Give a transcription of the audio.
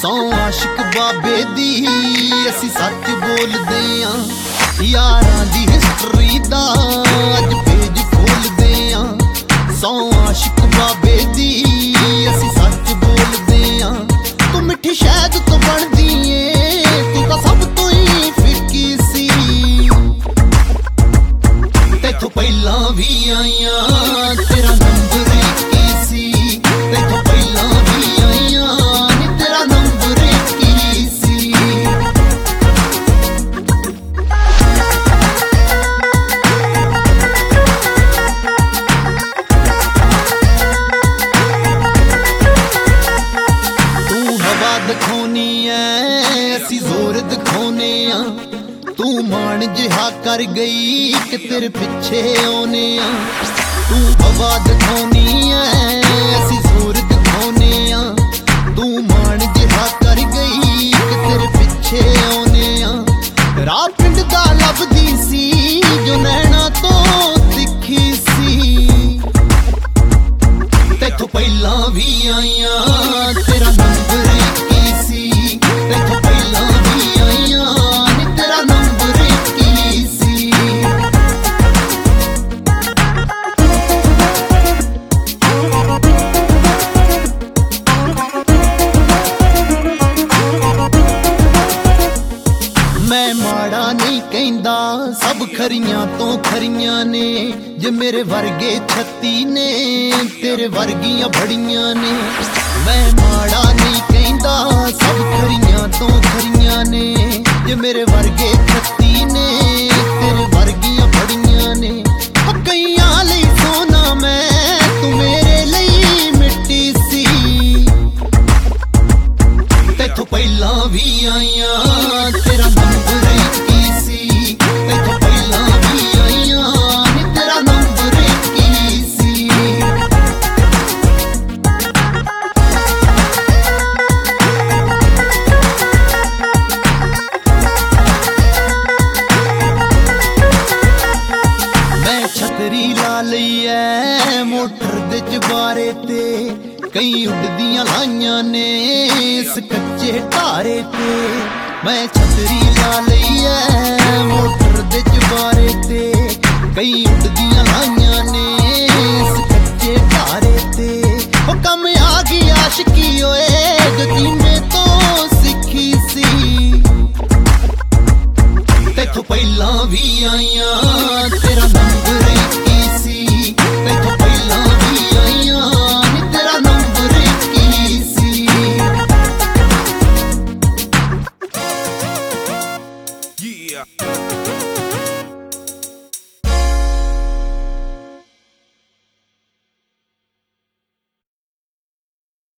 सौ आशिक बाबे दी असी सच बोलदे आ यारां दी हिस्टरी दा अज पेज खोलदे आ सौ आशिक बाबे दी असी सच बोलदे आ तू मिठी शहद तो बनदी ए तू तां सब तो ही फिक्की सी तैथों पहलां भी आईयां तेरा नंबर की सी तैथों पहलां भी आईयां दिखानी है असी जोर दिखाने तू मान जिहा कर गई कि तेरे पिछे आने तू हवा दिखानी है असी जोर दिखाने तू मान जिहा कर गई कि तेरे पिछे आने राह पिंड दा लभदी सी जो नैना तो दिखी सी तैथों पहलां भी आईयां तेरा नंबर मैं माड़ा नहीं कहंदा सब खरियां तो खरियां ने जे मेरे वर्गे 36 ने तेरे वर्गियां बड़ियां ने मैं माड़ा नहीं कहंदा सब खरियां तो खरियां ने जे मेरे वर्गे 36 ने तेरे वर्गियां बड़ियां ने कईयां लई सोना मैं तू मेरे लई मिट्टी सी तैथों पहलां भी आईयां तेरा छतरी ला लई है मोटर दे चबारे ते कई उड़दियां लाइयां ने इस कच्चे ढारे ते मैं छतरी ला लई है मोटर दे चबारे ते कई उड़दियां लाइयां ने इस कच्चे ढारे ते ओ कम आ गई आशिकी ओए जतीने तो सीखी सी तैथों पहलां भी आईयां तेरा